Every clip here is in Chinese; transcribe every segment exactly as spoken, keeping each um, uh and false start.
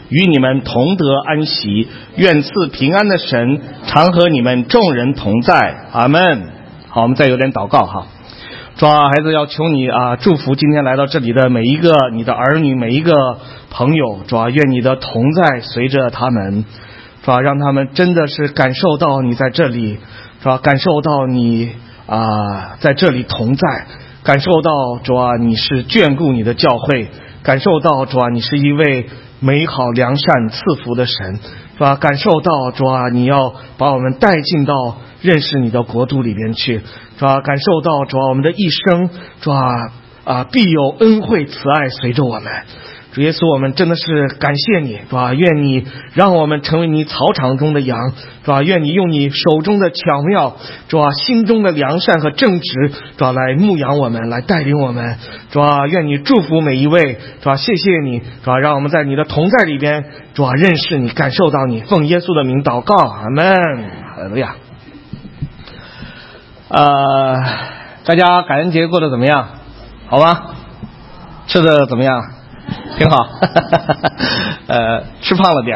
与你们同得安息。愿赐平安的神常和你们众人同在。阿们。好，我们再有点祷告哈。主啊，孩子要求你啊，祝福今天来到这里的每一个你的儿女，每一个朋友。主啊，愿你的同在随着他们，主啊，让他们真的是感受到你在这里，主啊，感受到你啊在这里同在，感受到主啊你是眷顾你的教会，感受到主啊你是一位美好良善赐福的神，主啊，感受到主啊你要把我们带进到认识你的国度里边去，主啊，感受到主啊我们的一生，主啊啊必有恩惠慈爱随着我们。主耶稣，我们真的是感谢你，主啊，愿你让我们成为你草场中的羊，主啊，愿你用你手中的巧妙，主啊，心中的良善和正直，主啊，来牧养我们，来带领我们，主啊，愿你祝福每一位，主啊，谢谢你，主啊，让我们在你的同在里边，主啊，认识你，感受到你，奉耶稣的名祷告，阿们。哈利路亚。呃，大家感恩节过得怎么样？好吗？吃的怎么样？挺好，呃，吃胖了点。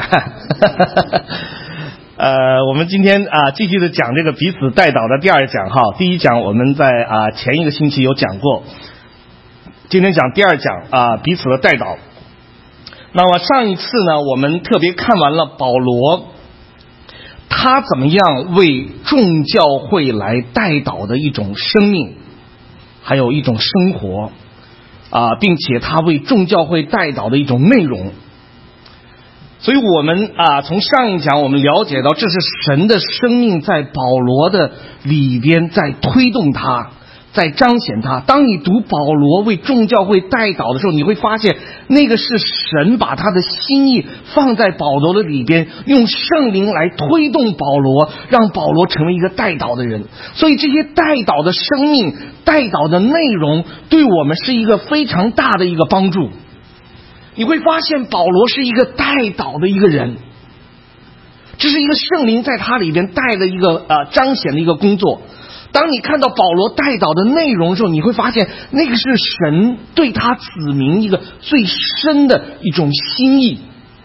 呃，我们今天啊继续的讲这个彼此代祷的第二讲哈。第一讲我们在啊前一个星期有讲过，今天讲第二讲啊彼此的代祷。那么上一次呢，我们特别看完了保罗他怎么样为众教会来代祷的一种生命，还有一种生活。啊，并且他为众教会代祷的一种内容。所以我们啊，从上一讲我们了解到，这是神的生命在保罗的里边在推动他，在彰显他。当你读保罗为众教会代祷的时候，你会发现那个是神把他的心意放在保罗的里边，用圣灵来推动保罗，让保罗成为一个代祷的人。所以这些代祷的生命，代祷的内容对我们是一个非常大的一个帮助。你会发现保罗是一个代祷的一个人，这是一个圣灵在他里边带的一个呃彰显的一个工作。当你看到保罗代祷的内容的时候，你会发现那个是神对他子民一个最深的一种心意，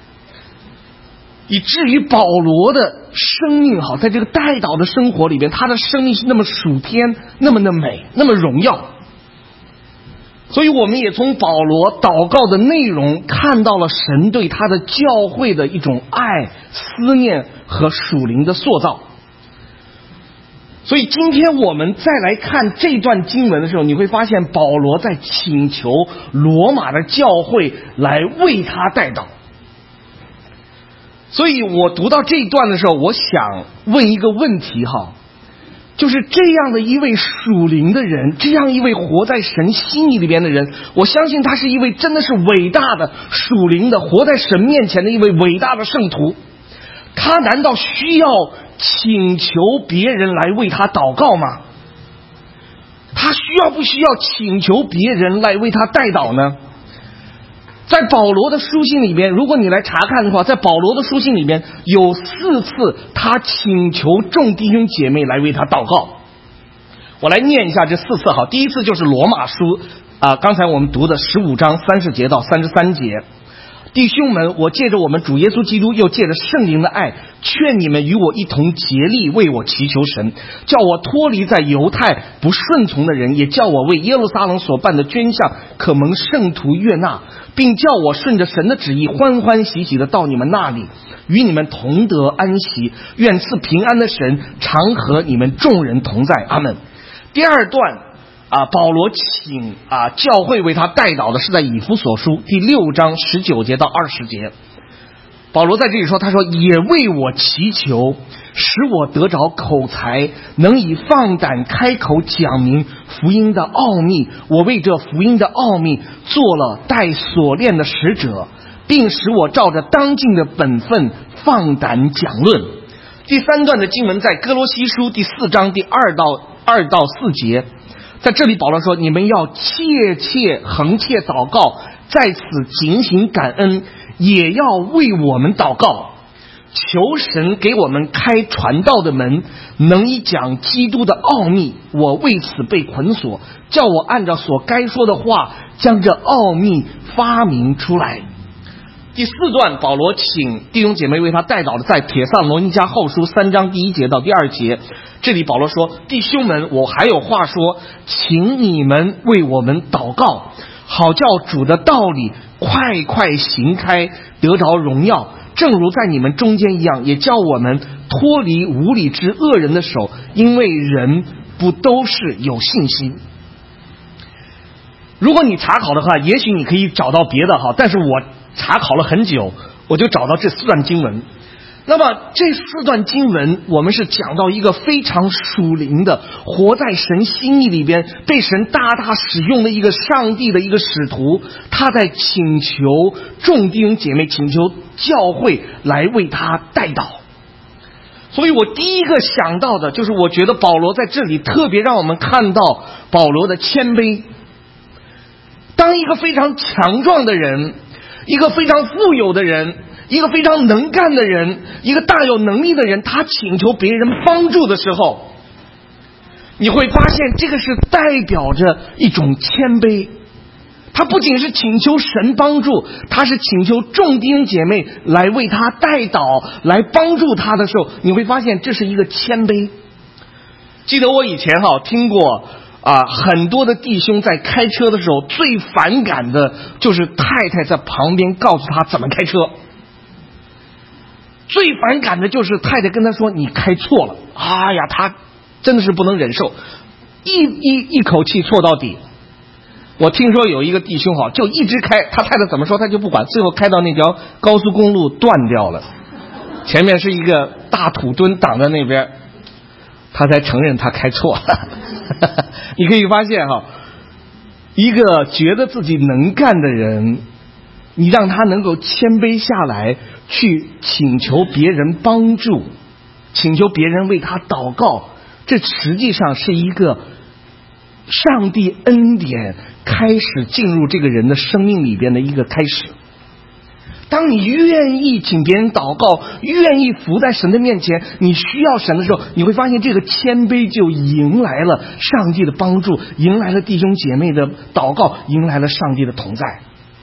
以至于保罗的生命好，在这个代祷的生活里边，他的生命是那么属天，那么的美，那么荣耀。所以我们也从保罗祷告的内容看到了神对他的教会的一种爱、思念和属灵的塑造。所以今天我们再来看这段经文的时候，你会发现保罗在请求罗马的教会来为他代祷。所以我读到这一段的时候，我想问一个问题哈，就是这样的一位属灵的人，这样一位活在神心意里边的人，我相信他是一位真的是伟大的属灵的活在神面前的一位伟大的圣徒。他难道需要请求别人来为他祷告吗？他需要不需要请求别人来为他代祷呢？在保罗的书信里边，如果你来查看的话，在保罗的书信里边有四次他请求众弟兄姐妹来为他祷告。我来念一下这四次好。第一次就是罗马书啊，刚才我们读的十五章三十节到三十三节。弟兄们，我借着我们主耶稣基督，又借着圣灵的爱，劝你们与我一同竭力为我祈求神，叫我脱离在犹太不顺从的人，也叫我为耶路撒冷所办的捐项可蒙圣徒悦纳，并叫我顺着神的旨意欢欢喜喜的到你们那里，与你们同得安息。愿赐平安的神常和你们众人同在。阿们。第二段啊，保罗请啊教会为他代祷的是在以弗所书第六章十九节到二十节。保罗在这里说，他说也为我祈求，使我得着口才，能以放胆开口讲明福音的奥秘。我为这福音的奥秘做了带锁链的使者，并使我照着当尽的本分放胆讲论。第三段的经文在哥罗西书第四章第二到二到四节。在这里保罗说，你们要切切恒切祷告，在此警醒感恩，也要为我们祷告，求神给我们开传道的门，能以讲基督的奥秘。我为此被捆锁，叫我按照所该说的话将这奥秘发明出来。 第四段，保罗请弟兄姐妹为他代祷的，在帖撒罗尼迦后书三章第一节到第二节。这里保罗说：弟兄们，我还有话说，请你们为我们祷告，好叫主的道理快快行开，得着荣耀，正如在你们中间一样，也叫我们脱离无理之恶人的手，因为人不都是有信心。如果你查考的话，也许你可以找到别的哈，但是我查考了很久，我就找到这四段经文。那么这四段经文，我们是讲到一个非常属灵的，活在神心意里边，被神大大使用的一个上帝的一个使徒，他在请求众弟兄姐妹，请求教会来为他代祷。所以我第一个想到的就是，我觉得保罗在这里特别让我们看到保罗的谦卑。当一个非常强壮的人，一个非常富有的人，一个非常能干的人，一个大有能力的人，他请求别人帮助的时候，你会发现这个是代表着一种谦卑。他不仅是请求神帮助，他是请求众弟兄姐妹来为他代祷，来帮助他的时候，你会发现这是一个谦卑。记得我以前哈听过啊，很多的弟兄在开车的时候最反感的就是太太在旁边告诉他怎么开车，最反感的就是太太跟他说你开错了，哎呀，他真的是不能忍受，一一一口气错到底。我听说有一个弟兄哈，就一直开，他太太怎么说他就不管，最后开到那条高速公路断掉了，前面是一个大土墩挡在那边，他才承认他开错了。你可以发现哈，一个觉得自己能干的人，你让他能够谦卑下来，去请求别人帮助，请求别人为他祷告，这实际上是一个上帝恩典开始进入这个人的生命里边的一个开始。当你愿意请别人祷告，愿意伏在神的面前，你需要神的时候，你会发现这个谦卑就迎来了上帝的帮助，迎来了弟兄姐妹的祷告，迎来了上帝的同在。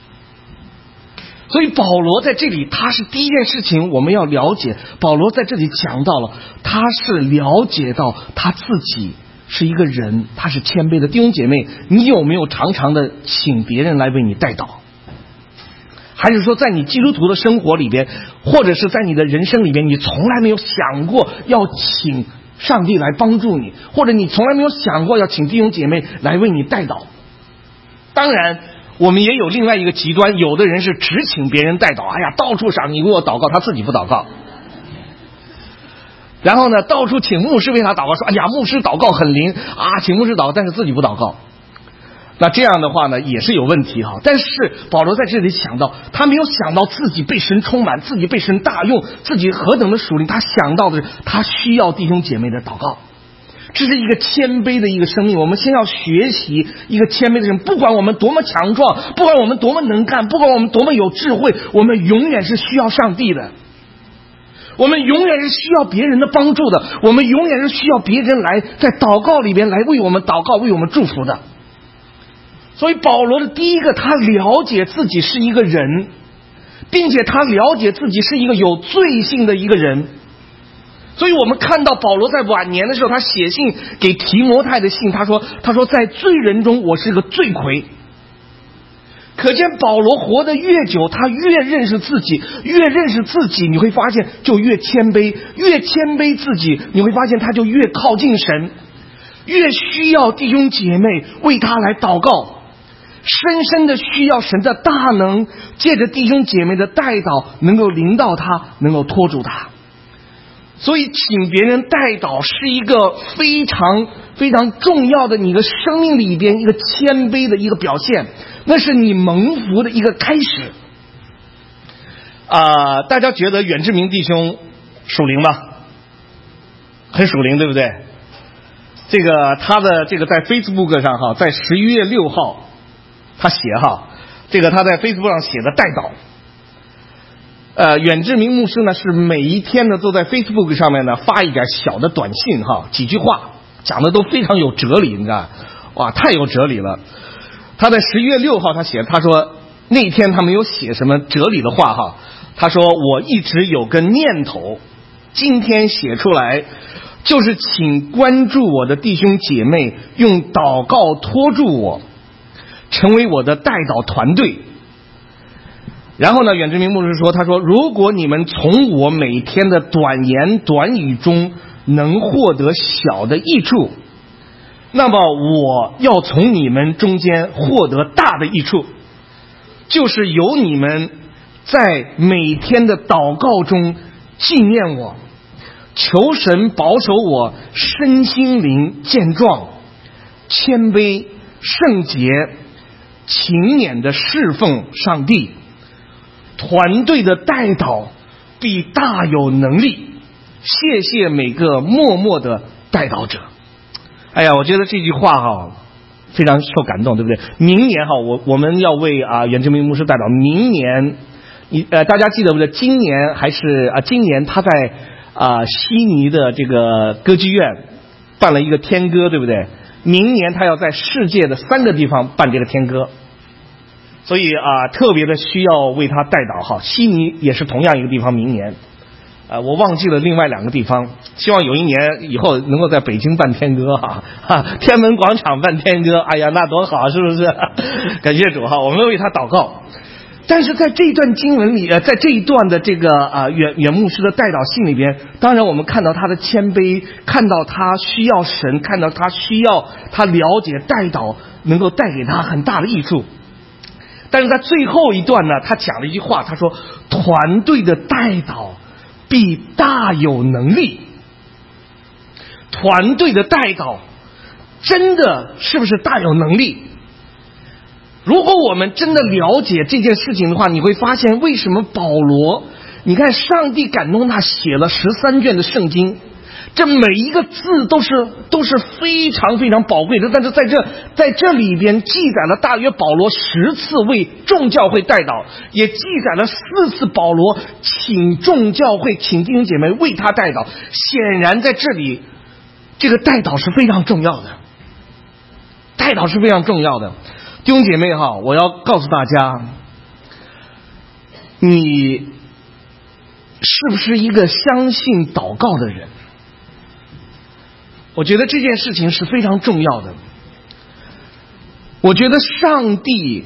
所以保罗在这里，他是第一件事情我们要了解，保罗在这里讲到了，他是了解到他自己是一个人，他是谦卑的。弟兄姐妹，你有没有常常的请别人来为你代祷？还是说在你基督徒的生活里边，或者是在你的人生里边，你从来没有想过要请上帝来帮助你，或者你从来没有想过要请弟兄姐妹来为你代祷？当然我们也有另外一个极端，有的人是只请别人代祷，哎呀，到处上你为我祷告，他自己不祷告。然后呢，到处请牧师为他祷告，说哎呀，牧师祷告很灵啊，请牧师祷告，但是自己不祷告。那这样的话呢，也是有问题哈。但是保罗在这里想到，他没有想到自己被神充满，自己被神大用，自己何等的属灵，他想到的是他需要弟兄姐妹的祷告。这是一个谦卑的一个生命，我们先要学习一个谦卑的人。不管我们多么强壮，不管我们多么能干，不管我们多么有智慧，我们永远是需要上帝的，我们永远是需要别人的帮助的，我们永远是需要别人来在祷告里边来为我们祷告，为我们祝福的。所以保罗的第一个，他了解自己是一个人，并且他了解自己是一个有罪性的一个人。所以我们看到保罗在晚年的时候，他写信给提摩太的信，他说他说在罪人中我是个罪魁。可见保罗活得越久，他越认识自己，越认识自己，你会发现就越谦卑，越谦卑自己，你会发现他就越靠近神，越需要弟兄姐妹为他来祷告，深深的需要神的大能借着弟兄姐妹的代祷能够临到他，能够托住他。所以请别人代祷是一个非常非常重要的你的生命里边一个谦卑的一个表现，那是你蒙福的一个开始。啊、呃，大家觉得远志明弟兄属灵吗？很属灵，对不对？这个他的这个在 Facebook 上哈，在十一月六号他写哈，这个他在 Facebook 上写的代祷。呃，远志明牧师呢是每一天呢都在 Facebook 上面呢发一点小的短信哈，几句话讲的都非常有哲理，你知道，哇，太有哲理了。他在十一月六号他写，他说那天他没有写什么哲理的话哈，他说我一直有个念头，今天写出来，就是请关注我的弟兄姐妹用祷告托住我，成为我的代祷团队。然后呢，远志明牧师说，他说如果你们从我每天的短言短语中能获得小的益处，那么我要从你们中间获得大的益处，就是由你们在每天的祷告中纪念我，求神保守我身心灵健壮，谦卑圣洁勤勉的侍奉上帝，团队的代祷必大有能力。谢谢每个默默的代祷者。哎呀，我觉得这句话哈非常受感动，对不对？明年哈，我我们要为啊远志明牧师代祷。明年，你呃大家记得不？对，今年还是啊今年他在啊悉尼的这个歌剧院办了一个天歌，对不对？明年他要在世界的三个地方办这个天歌。所以啊，特别的需要为他代祷哈。悉尼也是同样一个地方，明年，呃，我忘记了另外两个地方。希望有一年以后能够在北京办天歌哈，哈，天安门广场办天歌，哎呀，那多好，是不是？感谢主哈，我们为他祷告。但是在这一段经文里，呃，在这一段的这个啊远远牧师的代祷信里边，当然我们看到他的谦卑，看到他需要神，看到他需要他了解代祷能够带给他很大的益处。但是在最后一段呢，他讲了一句话，他说团队的代祷必大有能力。团队的代祷真的是不是大有能力？如果我们真的了解这件事情的话，你会发现为什么保罗，你看上帝感动他写了十三卷的圣经，这每一个字都是都是非常非常宝贵的，但是在这在这里边记载了大约保罗十次为众教会代祷，也记载了四次保罗请众教会请弟兄姐妹为他代祷。显然在这里这个代祷是非常重要的，代祷是非常重要的。弟兄姐妹哈，我要告诉大家，你是不是一个相信祷告的人？我觉得这件事情是非常重要的。我觉得上帝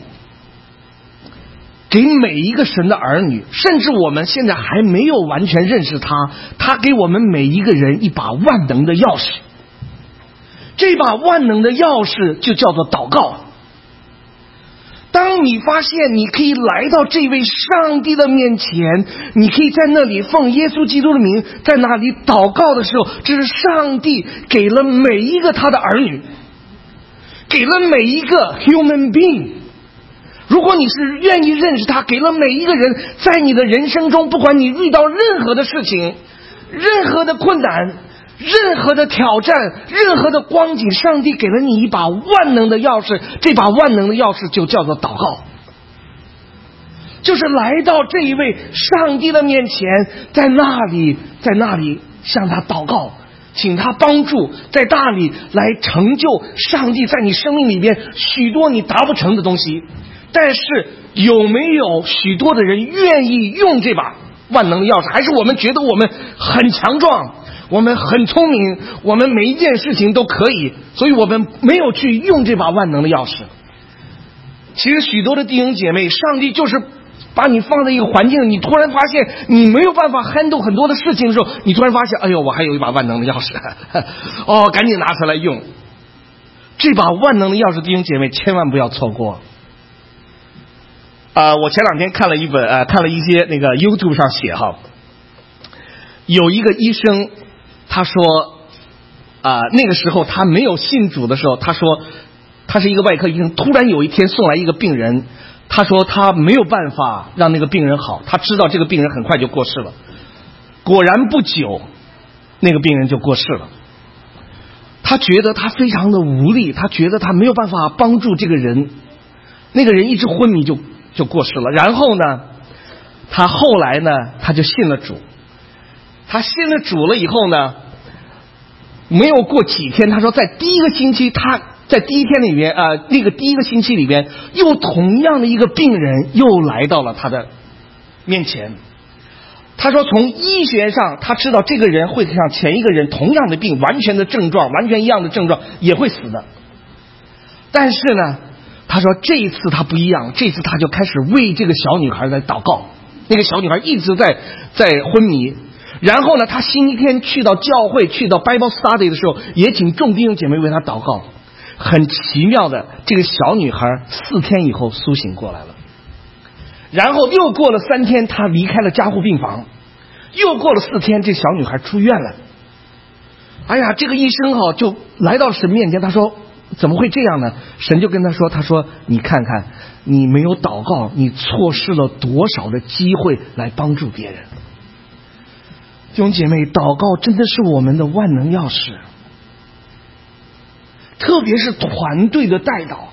给每一个神的儿女，甚至我们现在还没有完全认识他，他给我们每一个人一把万能的钥匙。这把万能的钥匙就叫做祷告。当你发现你可以来到这位上帝的面前，你可以在那里奉耶稣基督的名在那里祷告的时候，这是上帝给了每一个他的儿女，给了每一个 human being。 如果你是愿意认识他，给了每一个人，在你的人生中，不管你遇到任何的事情，任何的困难，任何的挑战，任何的光景，上帝给了你一把万能的钥匙，这把万能的钥匙就叫做祷告，就是来到这一位上帝的面前，在那里在那里向他祷告，请他帮助，在那里来成就上帝在你生命里边许多你达不成的东西。但是有没有许多的人愿意用这把万能的钥匙？还是我们觉得我们很强壮，我们很聪明，我们每一件事情都可以，所以我们没有去用这把万能的钥匙？其实许多的弟兄姐妹，上帝就是把你放在一个环境，你突然发现你没有办法 handle 很多的事情的时候，你突然发现，哎呦，我还有一把万能的钥匙，哦，赶紧拿出来用。这把万能的钥匙，弟兄姐妹千万不要错过。啊、呃，我前两天看了一本，呃，看了一些那个 YouTube 上写哈，有一个医生，他说，啊、呃，那个时候他没有信主的时候，他说他是一个外科医生，突然有一天送来一个病人，他说他没有办法让那个病人好，他知道这个病人很快就过世了。果然不久，那个病人就过世了。他觉得他非常的无力，他觉得他没有办法帮助这个人，那个人一直昏迷就就过世了。然后呢，他后来呢，他就信了主。他信了主了以后呢，没有过几天，他说在第一个星期他在第一天里边啊、呃，那个第一个星期里边，又同样的一个病人又来到了他的面前。他说从医学上他知道这个人会像前一个人同样的病，完全的症状，完全一样的症状，也会死的。但是呢，他说这一次他不一样，这次他就开始为这个小女孩在祷告。那个小女孩一直在在昏迷，然后呢，他星期天去到教会，去到 Bible Study 的时候，也请众弟兄姐妹为他祷告。很奇妙的，这个小女孩四天以后苏醒过来了。然后又过了三天，她离开了加护病房。又过了四天，这小女孩出院了。哎呀，这个医生哈就来到神面前，他说怎么会这样呢？神就跟他说，他说你看看，你没有祷告，你错失了多少的机会来帮助别人。弟兄姐妹，祷告真的是我们的万能钥匙，特别是团队的代祷。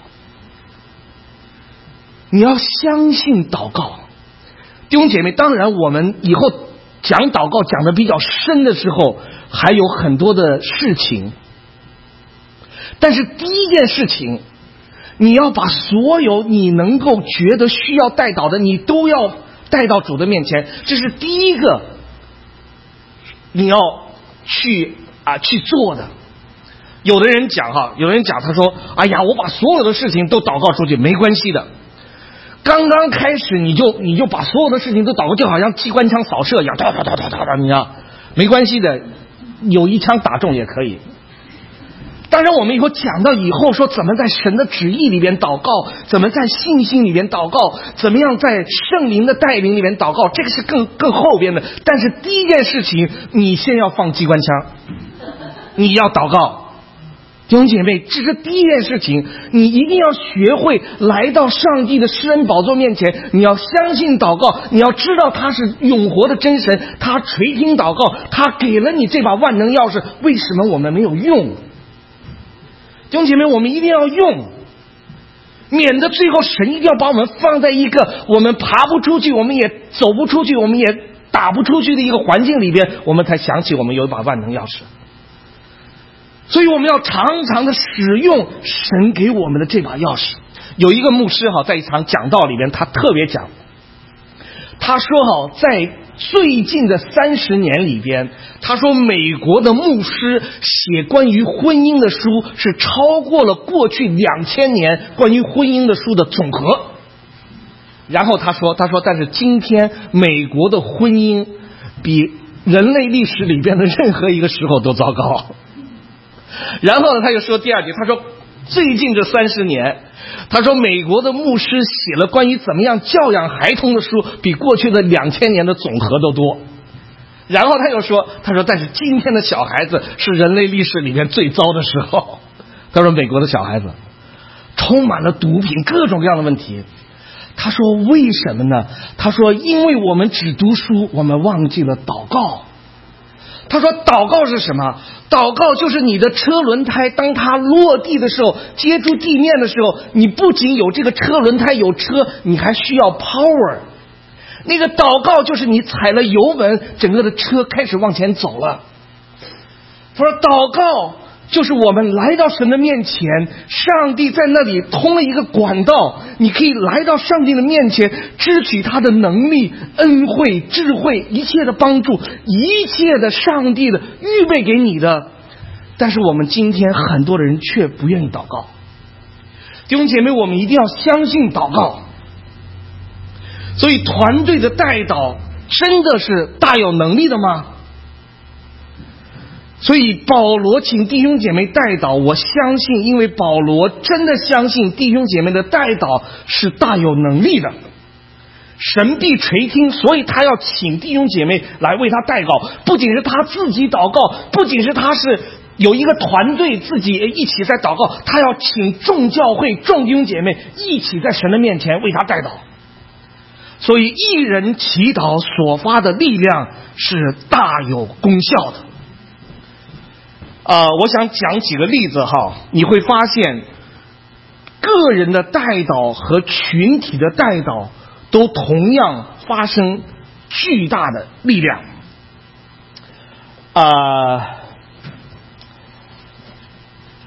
你要相信祷告。弟兄姐妹，当然我们以后讲祷告讲的比较深的时候，还有很多的事情，但是第一件事情，你要把所有你能够觉得需要代祷的，你都要带到主的面前，这是第一个你要去啊去做的。有的人讲哈，有的人讲他说，哎呀，我把所有的事情都祷告出去，没关系的。刚刚开始你就你就把所有的事情都祷告，就好像机关枪扫射一样，哒哒哒哒哒哒，你啊，没关系的，有一枪打中也可以。当然我们以后讲到以后说怎么在神的旨意里边祷告，怎么在信心里边祷告，怎么样在圣灵的带领里边祷告，这个是更更后边的。但是第一件事情，你先要放机关枪，你要祷告。弟兄姐妹，这是第一件事情，你一定要学会来到上帝的施恩宝座面前，你要相信祷告，你要知道他是永活的真神，他垂听祷告，他给了你这把万能钥匙，为什么我们没有用？弟兄姐妹，我们一定要用，免得最后神一定要把我们放在一个我们爬不出去，我们也走不出去，我们也打不出去的一个环境里边，我们才想起我们有一把万能钥匙。所以我们要常常的使用神给我们的这把钥匙。有一个牧师哈，在一场讲道里面，他特别讲，他说哈，在最近的三十年里边，他说美国的牧师写关于婚姻的书是超过了过去两千年关于婚姻的书的总和。然后他说，他说，但是今天美国的婚姻比人类历史里边的任何一个时候都糟糕。然后呢，他又说第二句，他说最近这三十年，他说美国的牧师写了关于怎么样教养孩童的书，比过去的两千年的总和都多。然后他又说，他说但是今天的小孩子是人类历史里面最糟的时候。他说美国的小孩子充满了毒品，各种各样的问题。他说为什么呢？他说因为我们只读书，我们忘记了祷告。他说祷告是什么？祷告就是你的车轮胎，当它落地的时候，接触地面的时候，你不仅有这个车轮胎有车，你还需要 power。 那个祷告就是你踩了油门，整个的车开始往前走了。他说祷告就是我们来到神的面前，上帝在那里通了一个管道，你可以来到上帝的面前，支取他的能力、恩惠、智慧，一切的帮助，一切的上帝的预备给你的。但是我们今天很多的人却不愿意祷告。弟兄姐妹，我们一定要相信祷告。所以团队的代祷真的是大有能力的吗？所以保罗请弟兄姐妹代祷，我相信，因为保罗真的相信弟兄姐妹的代祷是大有能力的，神必垂听，所以他要请弟兄姐妹来为他代祷。不仅是他自己祷告，不仅是他是有一个团队自己一起在祷告，他要请众教会众弟兄姐妹一起在神的面前为他代祷。所以一人祈祷所发的力量是大有功效的。呃，我想讲几个例子哈，你会发现个人的代祷和群体的代祷都同样发生巨大的力量。呃，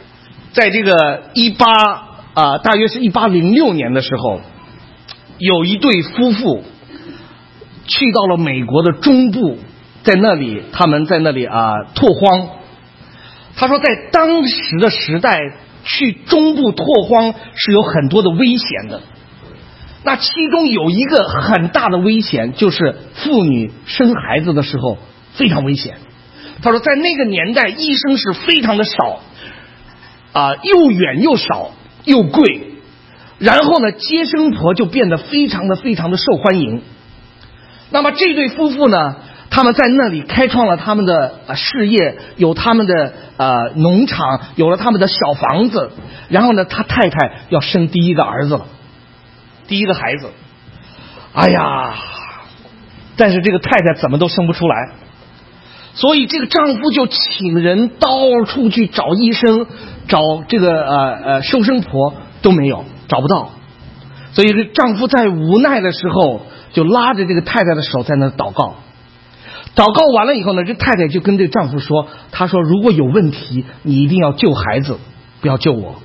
在这个一八啊，大约是一八零六年的时候，有一对夫妇去到了美国的中部，在那里他们在那里啊拓荒。他说，在当时的时代，去中部拓荒是有很多的危险的。那其中有一个很大的危险，就是妇女生孩子的时候非常危险。他说，在那个年代，医生是非常的少，啊，又远又少又贵，然后呢，接生婆就变得非常的非常的受欢迎。那么这对夫妇呢，他们在那里开创了他们的呃事业，有他们的呃农场，有了他们的小房子。然后呢，他太太要生第一个儿子了，第一个孩子。哎呀，但是这个太太怎么都生不出来，所以这个丈夫就请人到处去找医生，找这个呃呃收生婆，都没有，找不到。所以这丈夫在无奈的时候，就拉着这个太太的手在那祷告。祷告完了以后呢，这太太就跟这丈夫说，她说如果有问题，你一定要救孩子，不要救我。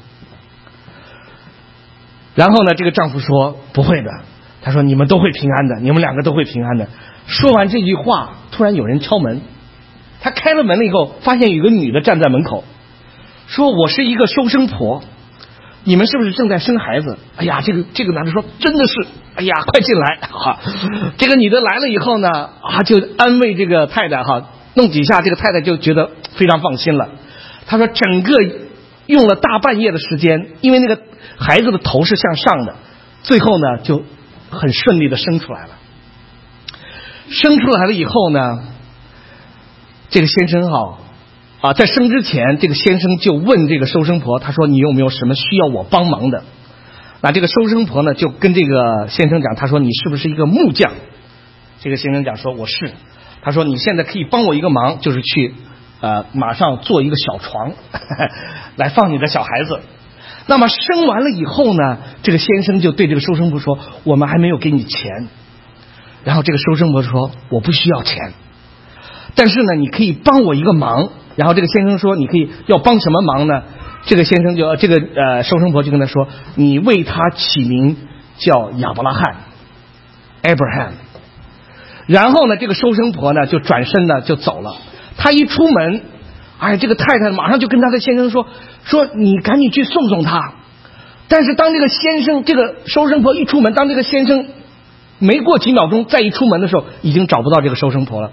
然后呢，这个丈夫说不会的，他说你们都会平安的，你们两个都会平安的。说完这句话，突然有人敲门，他开了门了以后，发现有个女的站在门口，说我是一个收生婆，你们是不是正在生孩子？哎呀，这个这个男的说真的是，哎呀，快进来哈。这个女的来了以后呢，啊，就安慰这个太太哈，弄几下，这个太太就觉得非常放心了。她说整个用了大半夜的时间，因为那个孩子的头是向上的，最后呢就很顺利的生出来了。生出来了以后呢，这个先生哈啊，在生之前，这个先生就问这个收生婆，他说你有没有什么需要我帮忙的？那这个收生婆呢就跟这个先生讲，他说你是不是一个木匠？这个先生讲说我是。他说你现在可以帮我一个忙，就是去呃马上做一个小床呵呵来放你的小孩子。那么生完了以后呢，这个先生就对这个收生婆说，我们还没有给你钱。然后这个收生婆说我不需要钱，但是呢你可以帮我一个忙。然后这个先生说你可以要帮什么忙呢？这个先生就这个呃收生婆就跟他说，你为他起名叫亚伯拉罕 Abraham。 然后呢这个收生婆呢就转身呢就走了。他一出门，哎，这个太太马上就跟他的先生说说你赶紧去送送他。但是当这个先生这个收生婆一出门，当这个先生没过几秒钟再一出门的时候，已经找不到这个收生婆了。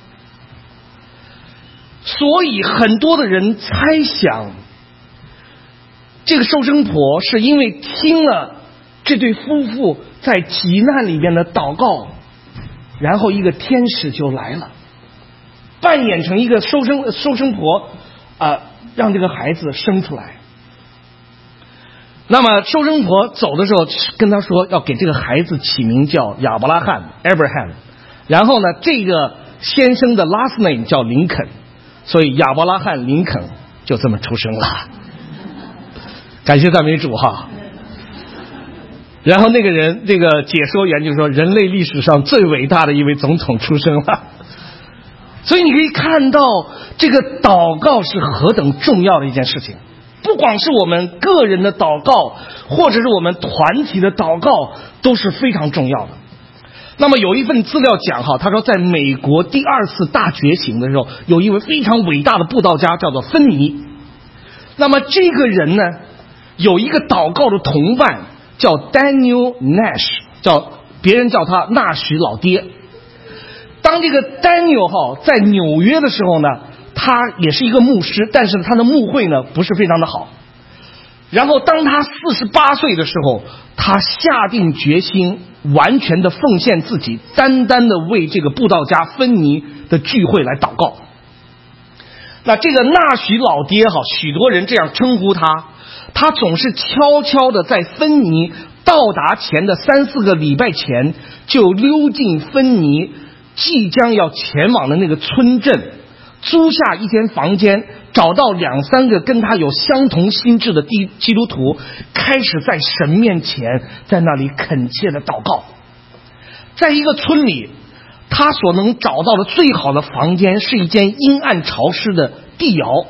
所以很多的人猜想，这个收生婆是因为听了这对夫妇在急难里面的祷告，然后一个天使就来了，扮演成一个收生收生婆啊、呃，让这个孩子生出来。那么收生婆走的时候跟他说要给这个孩子起名叫亚伯拉罕 Abraham， 然后呢这个先生的 last name 叫林肯，所以亚伯拉罕林肯就这么出生了。感谢赞美主哈。然后那个人这个解说员就说人类历史上最伟大的一位总统出生了。所以你可以看到这个祷告是何等重要的一件事情，不光是我们个人的祷告，或者是我们团体的祷告都是非常重要的。那么有一份资料讲哈，他说在美国第二次大觉醒的时候，有一位非常伟大的布道家叫做芬尼。那么这个人呢有一个祷告的同伴叫 Daniel Nash， 叫别人叫他纳许老爹。当这个 Daniel 哈在纽约的时候呢，他也是一个牧师，但是他的牧会呢不是非常的好。然后当他四十八岁的时候，他下定决心完全的奉献自己，单单的为这个布道家芬尼的聚会来祷告。那这个纳许老爹哈，许多人这样称呼他，他总是悄悄的在芬尼到达前的三四个礼拜前，就溜进芬尼即将要前往的那个村镇，租下一间房间，找到两三个跟他有相同心智的基督徒，开始在神面前在那里恳切的祷告。在一个村里，他所能找到的最好的房间是一间阴暗潮湿的地窑，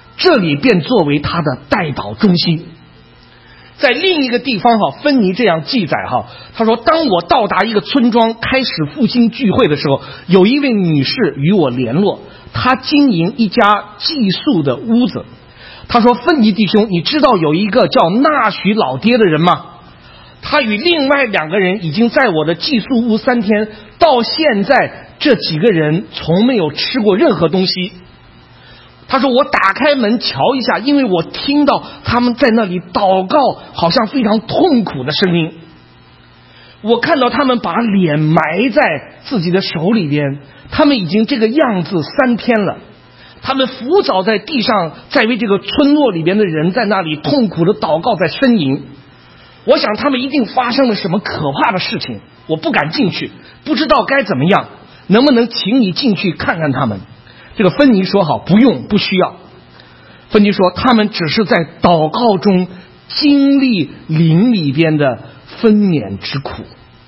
这里便作为他的代祷中心。在另一个地方哈，芬尼这样记载哈，他说：当我到达一个村庄开始复兴聚会的时候，有一位女士与我联络，她经营一家寄宿的屋子。他说：芬尼弟兄，你知道有一个叫纳许老爹的人吗？他与另外两个人已经在我的寄宿屋三天，到现在这几个人从没有吃过任何东西。他说我打开门瞧一下，因为我听到他们在那里祷告，好像非常痛苦的声音。我看到他们把脸埋在自己的手里边，他们已经这个样子三天了。他们伏倒在地上，在为这个村落里边的人在那里痛苦的祷告，在呻吟。我想他们一定发生了什么可怕的事情，我不敢进去，不知道该怎么样，能不能请你进去看看他们？这个芬尼说好，不用，不需要。芬尼说他们只是在祷告中经历灵里边的分娩之苦。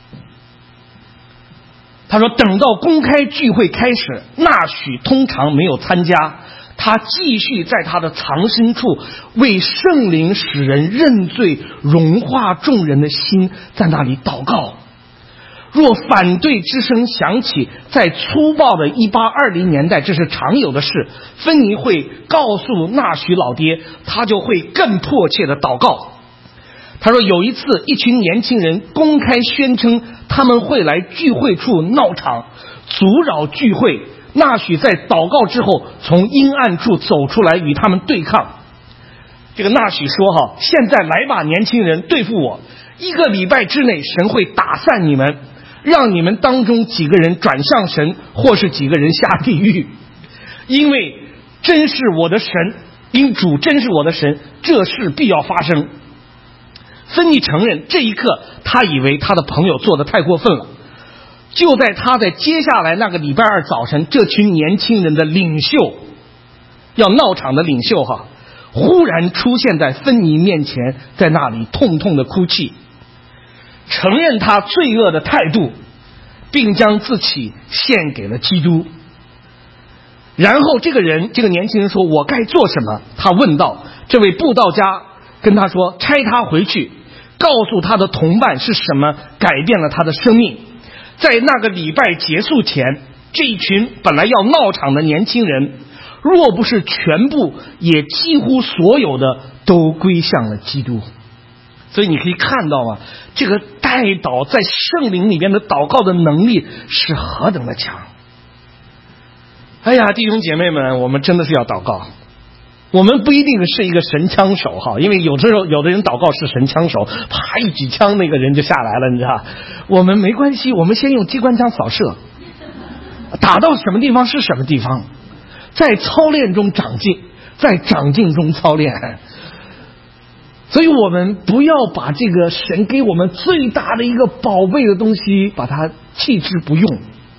他说等到公开聚会开始，纳许通常没有参加，他继续在他的藏身处为圣灵使人认罪，融化众人的心，在那里祷告。若反对之声响起，在粗暴的一八二零年代，这是常有的事。芬尼会告诉纳许老爹，他就会更迫切的祷告。他说有一次，一群年轻人公开宣称他们会来聚会处闹场，阻扰聚会。纳许在祷告之后从阴暗处走出来与他们对抗。这个纳许说哈，现在来吧，年轻人，对付我，一个礼拜之内神会打散你们，让你们当中几个人转向神，或是几个人下地狱。因为真是我的神，因主真是我的神，这事必要发生。芬尼承认这一刻他以为他的朋友做得太过分了。就在他在接下来那个礼拜二早晨，这群年轻人的领袖，要闹场的领袖哈，忽然出现在芬尼面前，在那里痛痛的哭泣，承认他罪恶的态度，并将自己献给了基督。然后这个人这个年轻人说，我该做什么？他问道。这位布道家跟他说，差他回去告诉他的同伴是什么改变了他的生命。在那个礼拜结束前，这一群本来要闹场的年轻人，若不是全部，也几乎所有的都归向了基督。所以你可以看到啊，这个代祷在圣灵里面的祷告的能力是何等的强。哎呀，弟兄姐妹们，我们真的是要祷告。我们不一定是一个神枪手哈，因为有的时候有的人祷告是神枪手，啪一举枪那个人就下来了，你知道。我们没关系，我们先用机关枪扫射，打到什么地方是什么地方，在操练中长进，在长进中操练。所以我们不要把这个神给我们最大的一个宝贝的东西把它弃之不用。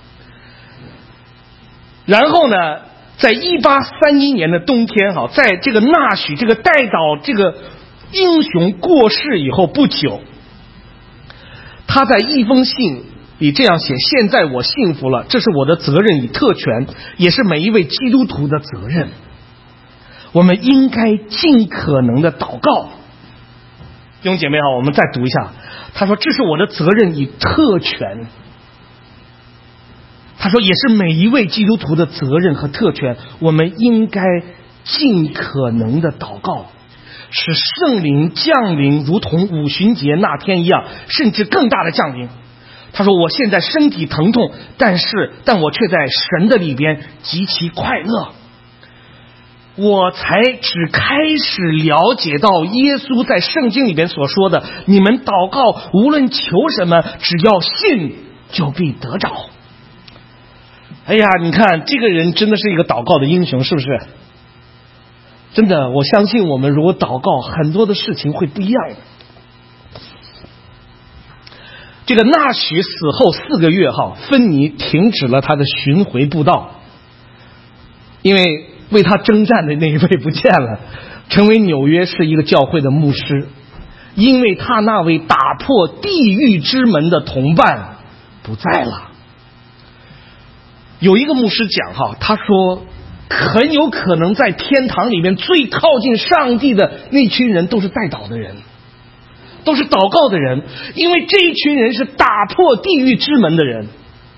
然后呢，在一八三一年的冬天哈，在这个纳许这个代祷这个英雄过世以后不久，他在一封信里这样写：现在我幸福了，这是我的责任与特权，也是每一位基督徒的责任。我们应该尽可能的祷告。弟兄姐妹好，我们再读一下。他说这是我的责任与特权。他说也是每一位基督徒的责任和特权，我们应该尽可能的祷告，使圣灵降临，如同五旬节那天一样，甚至更大的降临。他说我现在身体疼痛，但是但我却在神的里边极其快乐。我才只开始了解到耶稣在圣经里边所说的，你们祷告无论求什么，只要信就必得着。哎呀，你看这个人真的是一个祷告的英雄，是不是？真的，我相信我们如果祷告，很多的事情会不一样的。这个纳许死后四个月哈，芬尼停止了他的巡回布道，因为为他征战的那一位不见了，成为纽约市一个教会的牧师，因为他那位打破地狱之门的同伴不在了。有一个牧师讲哈，他说很有可能在天堂里面最靠近上帝的那群人都是代祷的人，都是祷告的人，因为这一群人是打破地狱之门的人。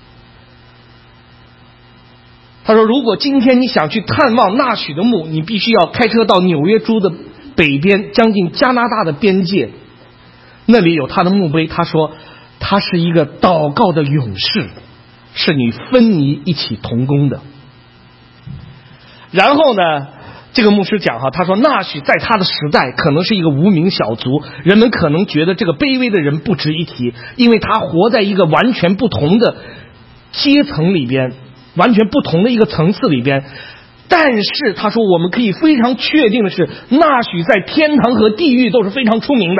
他说，如果今天你想去探望纳许的墓，你必须要开车到纽约州的北边，将近加拿大的边界，那里有他的墓碑。他说他是一个祷告的勇士，是你芬尼一起同工的。然后呢，这个牧师讲哈，他说纳许在他的时代可能是一个无名小卒，人们可能觉得这个卑微的人不值一提，因为他活在一个完全不同的阶层里边，完全不同的一个层次里边。但是他说我们可以非常确定的是，纳许在天堂和地狱都是非常出名的。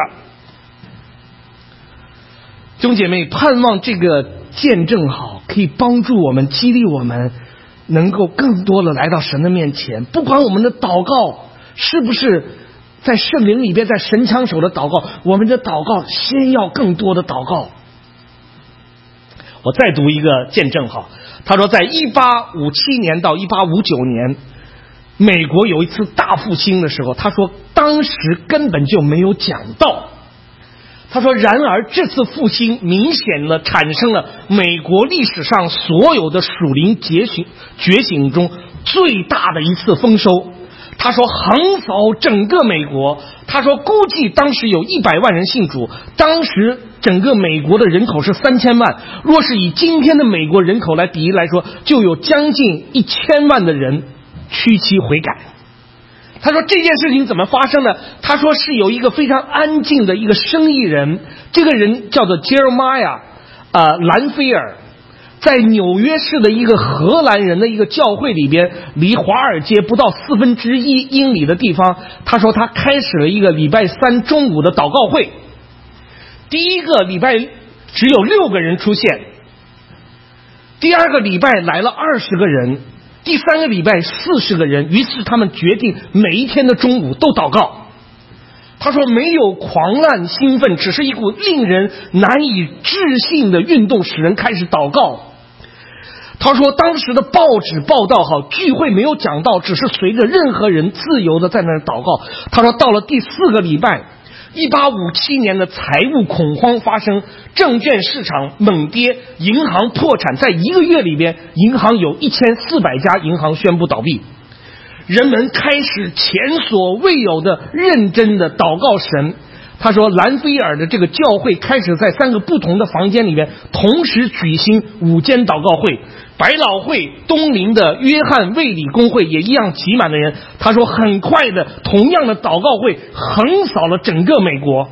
弟兄姐妹，盼望这个见证好，可以帮助我们，激励我们能够更多的来到神的面前。不管我们的祷告是不是在圣灵里边，在神枪手的祷告，我们的祷告先要更多的祷告。我再读一个见证哈，他说在一八五七年到一八五九年，美国有一次大复兴的时候，他说当时根本就没有讲道。他说然而这次复兴明显的产生了美国历史上所有的属灵觉醒觉醒中最大的一次丰收。他说横扫整个美国，他说估计当时有一百万人信主，当时整个美国的人口是三千万，若是以今天的美国人口来比喻来说，就有将近一千万的人屈膝悔改。他说这件事情怎么发生的？他说是有一个非常安静的一个生意人，这个人叫做 Jeremiah 呃兰菲尔，在纽约市的一个荷兰人的一个教会里边，离华尔街不到四分之一英里的地方。他说他开始了一个礼拜三中午的祷告会，第一个礼拜只有六个人出现，第二个礼拜来了二十个人，第三个礼拜四十个人。于是他们决定每一天的中午都祷告。他说没有狂乱兴奋，只是一股令人难以置信的运动，使人开始祷告。他说当时的报纸报道好，聚会没有讲道，只是随着任何人自由的在那儿祷告。他说到了第四个礼拜，一八五七年的财务恐慌发生，证券市场猛跌，银行破产，在一个月里边，银行有一千四百家银行宣布倒闭。人们开始前所未有的认真的祷告神。他说兰菲尔的这个教会开始在三个不同的房间里面同时举行午间祷告会，百老汇东林的约翰卫理公会也一样挤满了人。他说很快的，同样的祷告会横扫了整个美国，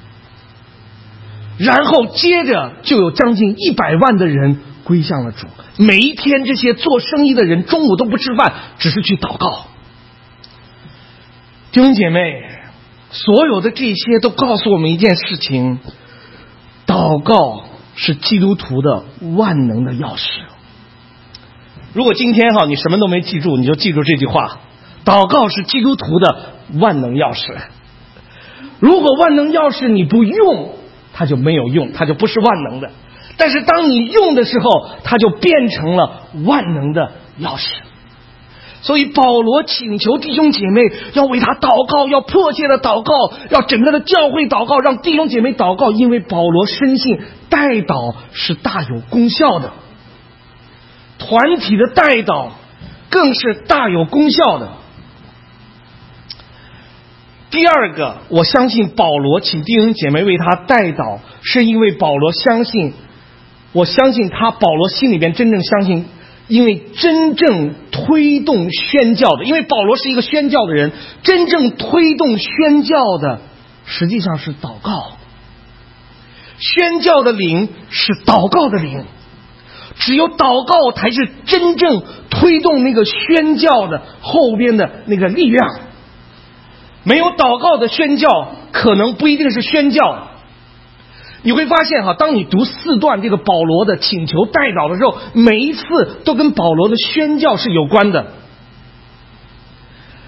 然后接着就有将近一百万的人归向了主。每一天这些做生意的人中午都不吃饭，只是去祷告。弟兄姐妹，所有的这些都告诉我们一件事情，祷告是基督徒的万能的钥匙。如果今天哈你什么都没记住，你就记住这句话，祷告是基督徒的万能钥匙。如果万能钥匙你不用，它就没有用，它就不是万能的。但是当你用的时候，它就变成了万能的钥匙。所以保罗请求弟兄姐妹要为他祷告，要迫切的祷告，要整个的教会祷告，让弟兄姐妹祷告，因为保罗深信代祷是大有功效的，团体的代祷更是大有功效的。第二个，我相信保罗请弟兄姐妹为他代祷，是因为保罗相信，我相信他保罗心里边真正相信，因为真正推动宣教的，因为保罗是一个宣教的人，真正推动宣教的实际上是祷告。宣教的灵是祷告的灵，只有祷告才是真正推动那个宣教的后边的那个力量。没有祷告的宣教可能不一定是宣教。你会发现哈，当你读四段这个保罗的请求代祷的时候，每一次都跟保罗的宣教是有关的。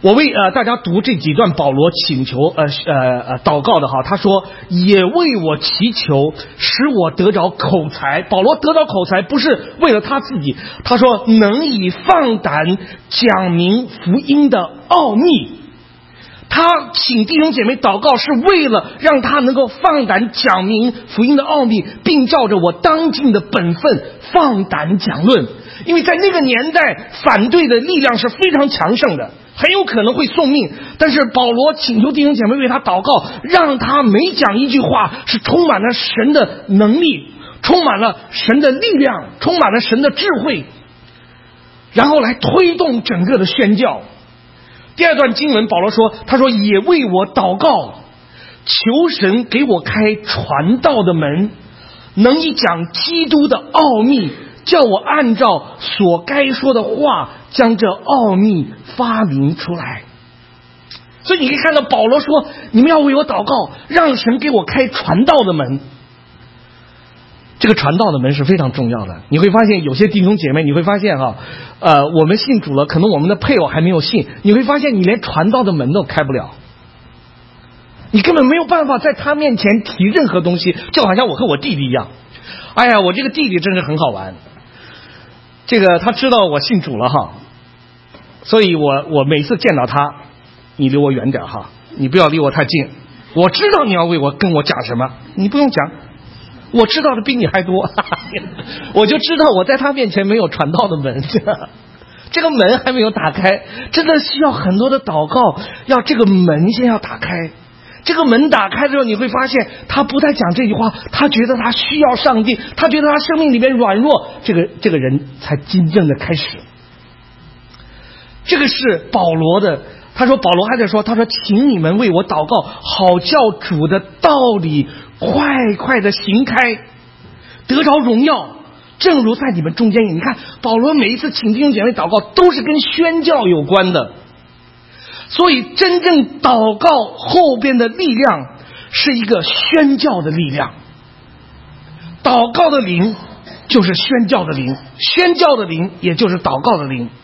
我为呃大家读这几段保罗请求呃呃呃祷告的哈，他说也为我祈求，使我得着口才。保罗得着口才不是为了他自己，他说能以放胆讲明福音的奥秘。他请弟兄姐妹祷告是为了让他能够放胆讲明福音的奥秘，并照着我当尽的本分放胆讲论。因为在那个年代，反对的力量是非常强盛的，很有可能会送命。但是保罗请求弟兄姐妹为他祷告，让他每讲一句话是充满了神的能力，充满了神的力量，充满了神的智慧，然后来推动整个的宣教。第二段经文保罗说，他说也为我祷告，求神给我开传道的门，能以讲基督的奥秘，叫我按照所该说的话将这奥秘发明出来。所以你可以看到保罗说，你们要为我祷告，让神给我开传道的门。这个传道的门是非常重要的。你会发现有些弟兄姐妹，你会发现哈，呃，我们信主了，可能我们的配偶还没有信，你会发现你连传道的门都开不了，你根本没有办法在他面前提任何东西，就好像我和我弟弟一样。哎呀，我这个弟弟真是很好玩，这个他知道我信主了哈，所以我我每次见到他，你离我远点哈，你不要离我太近，我知道你要为我跟我讲什么，你不用讲，我知道的比你还多，我就知道我在他面前没有传道的门，这个门还没有打开，真的需要很多的祷告，要这个门先要打开。这个门打开的时候，你会发现他不再讲这句话，他觉得他需要上帝，他觉得他生命里面软弱，这个这个人才真正的开始。这个是保罗的，他说保罗还在说，他说请你们为我祷告，好叫主的道理快快的行开，得着荣耀，正如在你们中间。你看保罗每一次请弟兄姐妹祷告都是跟宣教有关的，所以真正祷告后边的力量是一个宣教的力量。祷告的灵就是宣教的灵，宣教的灵也就是祷告的灵。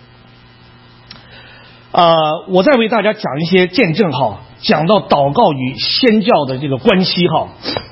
呃，我再为大家讲一些见证哈，讲到祷告与宣教的这个关系哈。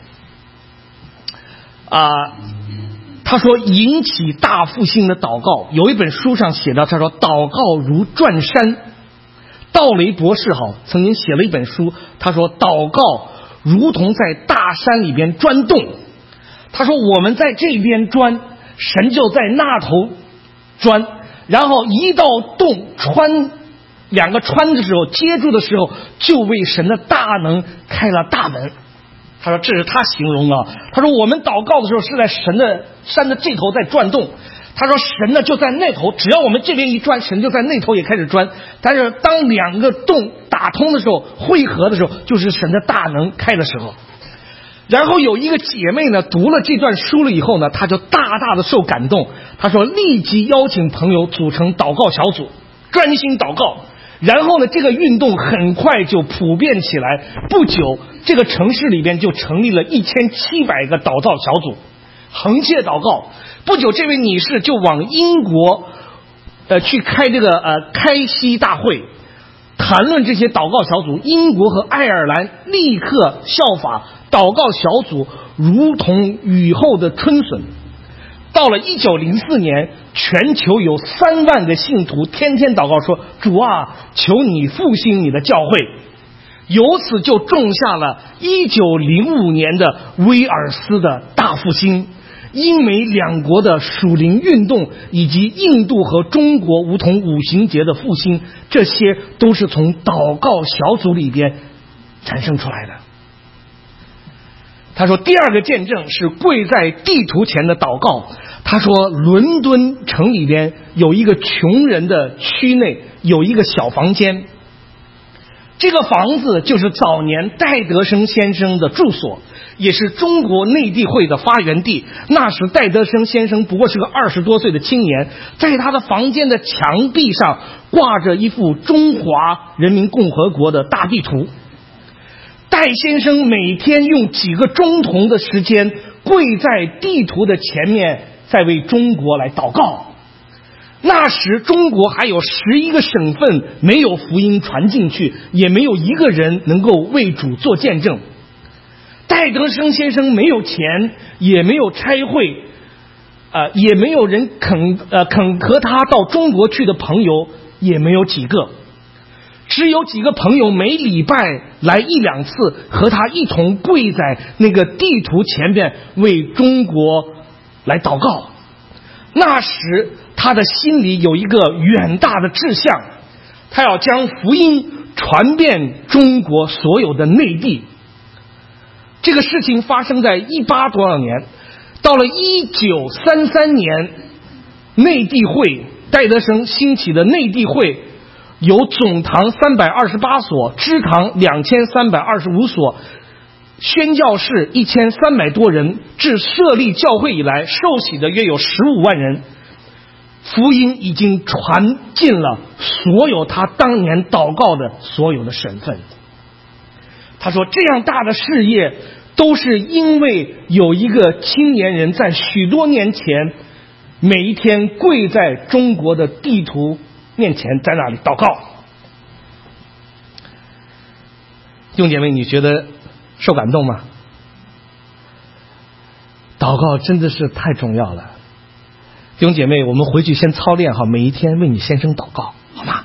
啊、呃，他说引起大复兴的祷告，有一本书上写到，他说祷告如转山。道雷博士哈曾经写了一本书，他说祷告如同在大山里边钻洞。他说我们在这边钻，神就在那头钻，然后一道洞穿两个穿的时候，接住的时候，就为神的大能开了大门。他说这是他形容啊，他说我们祷告的时候是在神的山的这头在转动，他说神呢就在那头，只要我们这边一钻，神就在那头也开始钻。但是当两个洞打通的时候，汇合的时候，就是神的大能开的时候。然后有一个姐妹呢读了这段书了以后呢，她就大大的受感动，她说立即邀请朋友组成祷告小组，专心祷告。然后呢这个运动很快就普遍起来，不久这个城市里边就成立了一千七百个祷告小组，横切祷告。不久这位女士就往英国呃去开这个呃开西大会，谈论这些祷告小组。英国和爱尔兰立刻效法，祷告小组如同雨后的春笋。到了一九零四年，全球有三万个信徒天天祷告说，主啊，求你复兴你的教会。由此就种下了一九零五年的威尔斯的大复兴，英美两国的属灵运动，以及印度和中国梧桐五旬节的复兴，这些都是从祷告小组里边产生出来的。他说第二个见证是跪在地图前的祷告。他说伦敦城里边有一个穷人的区内有一个小房间，这个房子就是早年戴德生先生的住所，也是中国内地会的发源地。那时戴德生先生不过是个二十多岁的青年，在他的房间的墙壁上挂着一幅中华人民共和国的大地图。戴先生每天用几个钟头的时间跪在地图的前面，在为中国来祷告。 那时中国还有十一个省份没有福音传进去，也没有一个人能够为主做见证。戴德生先生没有钱，也没有差会，呃，也没有人肯呃肯和他到中国去的朋友也没有几个，只有几个朋友每礼拜来一两次，和他一同跪在那个地图前边为中国来祷告。那时他的心里有一个远大的志向，他要将福音传遍中国所有的内地。这个事情发生在一八多少年，到了一九三三年，内地会，戴德生兴起的内地会，有总堂三百二十八所，支堂两千三百二十五所，宣教士一千三百多人，至设立教会以来，受洗的约有十五万人。福音已经传进了所有他当年祷告的所有的省份。他说这样大的事业都是因为有一个青年人在许多年前每一天跪在中国的地图面前，在那里祷告。弟兄姐妹，你觉得受感动吗？祷告真的是太重要了。弟兄姐妹，我们回去先操练好，每一天为你先生祷告，好吗？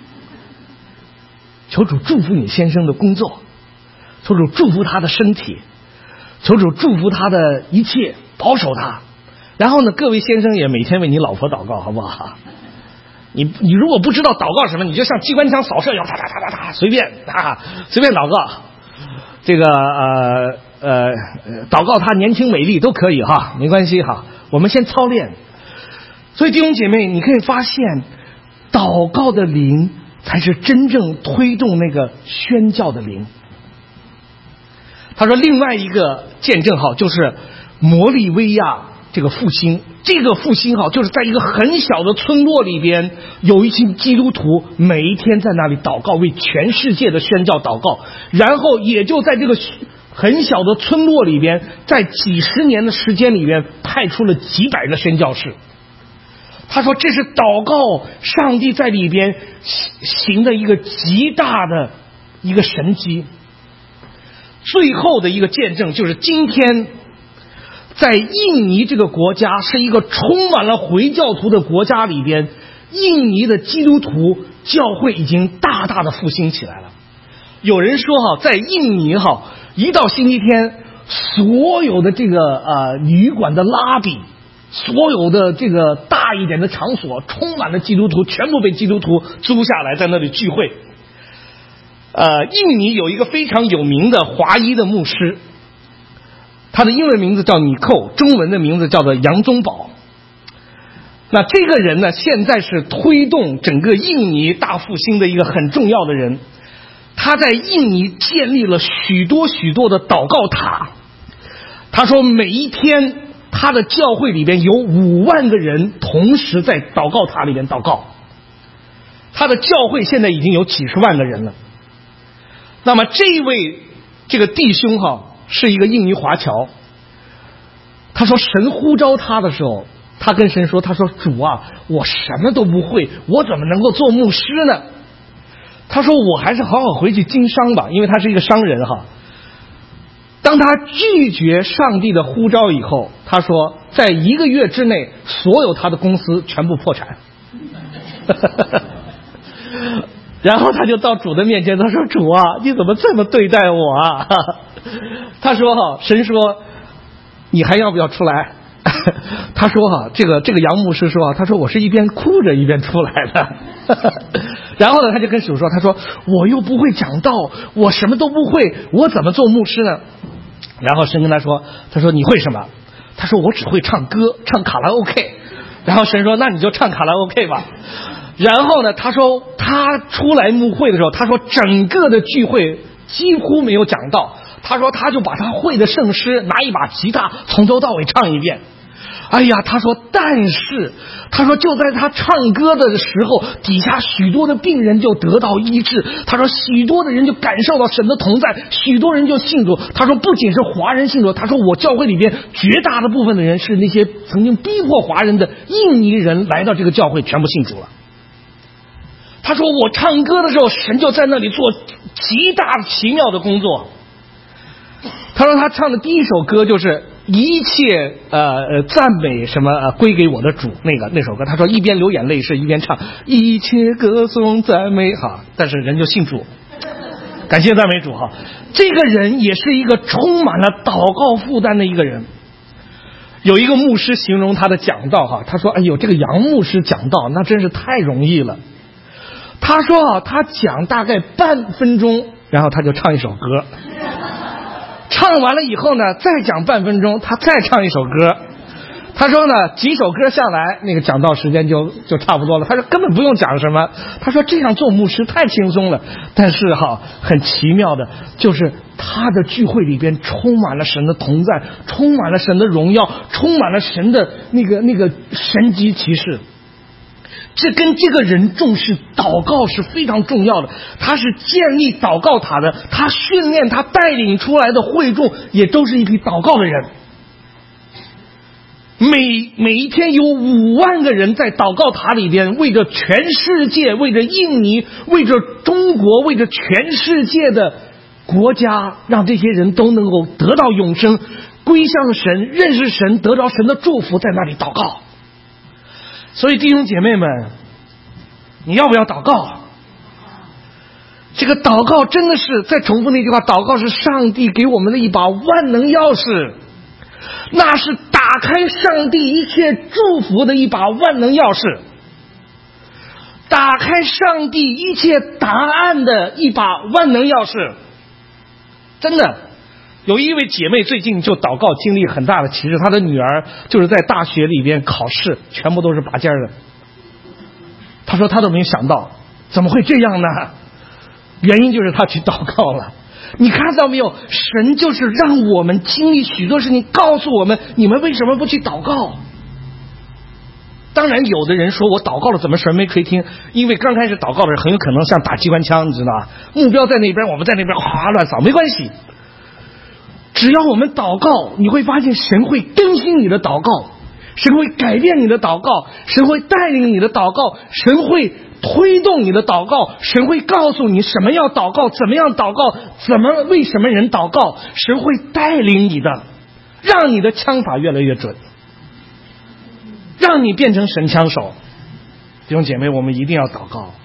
求主祝福你先生的工作，求主祝福他的身体，求主祝福他的一切，保守他。然后呢，各位先生也每天为你老婆祷告，好不好？你你如果不知道祷告什么，你就像机关枪扫射一样，哒哒哒哒哒，随便啊，随便祷告。这个呃呃，祷告他年轻美丽都可以哈，没关系哈。我们先操练。所以弟兄姐妹，你可以发现，祷告的灵才是真正推动那个宣教的灵。他说另外一个见证号就是摩利维亚这个复兴，这个复兴号就是在一个很小的村落里边，有一群基督徒每一天在那里祷告，为全世界的宣教祷告，然后也就在这个很小的村落里边，在几十年的时间里边派出了几百个宣教士。他说这是祷告上帝在里边行的一个极大的一个神迹。最后的一个见证就是今天在印尼这个国家，是一个充满了回教徒的国家里边，印尼的基督徒教会已经大大的复兴起来了。有人说哈，在印尼哈，一到星期天，所有的这个呃旅馆的拉比，所有的这个大一点的场所充满了基督徒，全部被基督徒租下来在那里聚会。呃，印尼有一个非常有名的华裔的牧师，他的英文名字叫尼寇，中文的名字叫做杨宗保。那这个人呢，现在是推动整个印尼大复兴的一个很重要的人。他在印尼建立了许多许多的祷告塔。他说每一天他的教会里边有五万个人同时在祷告塔里边祷告。他的教会现在已经有几十万个人了。那么这位这个弟兄哈，是一个印尼华侨。他说神呼召他的时候，他跟神说，他说主啊，我什么都不会，我怎么能够做牧师呢？他说我还是好好回去经商吧，因为他是一个商人哈。当他拒绝上帝的呼召以后，他说在一个月之内，所有他的公司全部破产。然后他就到主的面前，他说主啊，你怎么这么对待我啊？他说哈，神说你还要不要出来？他说哈，这个这个杨牧师说，他说我是一边哭着一边出来的。然后呢，他就跟主说，他说我又不会讲道，我什么都不会，我怎么做牧师呢？然后神跟他说，他说你会什么？他说我只会唱歌，唱卡拉 OK。然后神说那你就唱卡拉 OK 吧。然后呢，他说他出来牧会的时候，他说整个的聚会几乎没有讲道，他说他就把他会的圣诗拿一把吉他从头到尾唱一遍。 哎呀，他说，但是他说就在他唱歌的时候，底下许多的病人就得到医治。他说许多的人就感受到神的同在，许多人就信主。他说不仅是华人信主，他说我教会里边绝大的部分的人是那些曾经逼迫华人的印尼人来到这个教会，全部信主了。他说我唱歌的时候，神就在那里做极大奇妙的工作。他说他唱的第一首歌就是一切呃赞美什么、呃、归给我的主，那个那首歌，他说一边流眼泪是一边唱一切歌颂赞美哈，但是人就信主，感谢赞美主哈。这个人也是一个充满了祷告负担的一个人。有一个牧师形容他的讲道哈，他说哎呦，这个杨牧师讲道那真是太容易了。他说啊，他讲大概半分钟，然后他就唱一首歌，唱完了以后呢，再讲半分钟，他再唱一首歌。他说呢，几首歌下来，那个讲道时间就就差不多了。他说根本不用讲什么，他说这样做牧师太轻松了。但是哈，很奇妙的就是他的聚会里边充满了神的同在，充满了神的荣耀，充满了神的那个那个神迹奇事。这跟这个人重视祷告是非常重要的。他是建立祷告塔的，他训练他带领出来的会众也都是一批祷告的人。每每一天有五万个人在祷告塔里边，为着全世界，为着印尼，为着中国，为着全世界的国家，让这些人都能够得到永生，归向神，认识神，得着神的祝福，在那里祷告。所以弟兄姐妹们，你要不要祷告？这个祷告真的是，再重复那句话，祷告是上帝给我们的一把万能钥匙，那是打开上帝一切祝福的一把万能钥匙，打开上帝一切答案的一把万能钥匙。真的，有一位姐妹最近就祷告经历很大的奇事，她的女儿就是在大学里边考试全部都是拔尖的。她说她都没有想到怎么会这样呢？原因就是她去祷告了。你看到没有，神就是让我们经历许多事情，告诉我们你们为什么不去祷告。当然有的人说我祷告了怎么神没垂听，因为刚开始祷告的人很有可能像打机关枪，你知道吧，目标在那边，我们在那边哗乱扫，没关系。只要我们祷告，你会发现神会更新你的祷告，神会改变你的祷告，神会带领你的祷告，神会推动你的祷告，神会告诉你什么要祷告，怎么样祷告，怎么为什么人祷告，神会带领你的，让你的枪法越来越准，让你变成神枪手。弟兄姐妹，我们一定要祷告。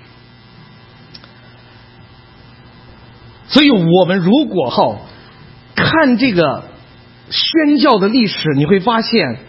所以我们如果哈看这个宣教的历史，你会发现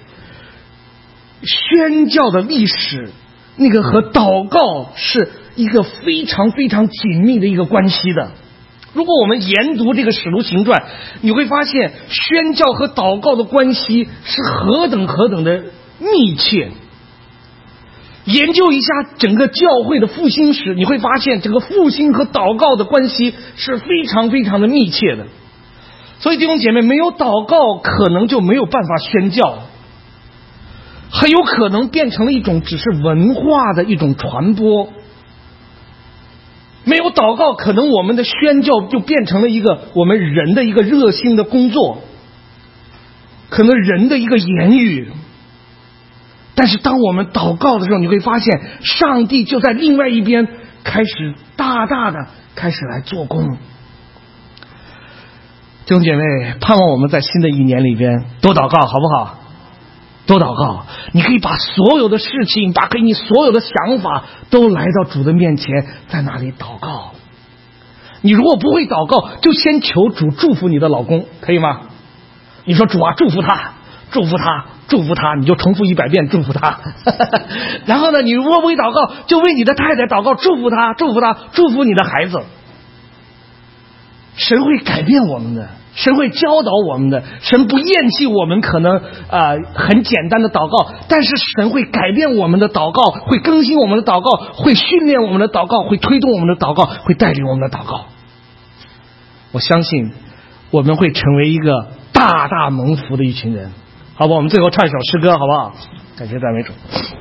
宣教的历史那个和祷告是一个非常非常紧密的一个关系的。如果我们研读这个使徒行传，你会发现宣教和祷告的关系是何等何等的密切。研究一下整个教会的复兴史，你会发现整个复兴和祷告的关系是非常非常的密切的。所以弟兄姐妹，没有祷告可能就没有办法宣教，很有可能变成了一种只是文化的一种传播。没有祷告，可能我们的宣教就变成了一个我们人的一个热心的工作，可能人的一个言语。但是当我们祷告的时候，你会发现上帝就在另外一边开始大大的开始来做工。弟兄姐妹，盼望我们在新的一年里边多祷告，好不好？多祷告，你可以把所有的事情，把给你所有的想法都来到主的面前，在那里祷告。你如果不会祷告，就先求主祝福你的老公，可以吗？你说主啊，祝福他，祝福他，祝福他，你就重复一百遍祝福他。然后呢，你如果不会祷告，就为你的太太祷告，祝福他，祝福他，祝福你的孩子。神会改变我们的，神会教导我们的，神不厌弃我们可能啊、呃、很简单的祷告，但是神会改变我们的祷告，会更新我们的祷告，会训练我们的祷告，会推动我们的祷告，会带领我们的祷告。我相信我们会成为一个大大蒙福的一群人， 好吧，我们最后唱一首诗歌，好不好？感谢赞美主。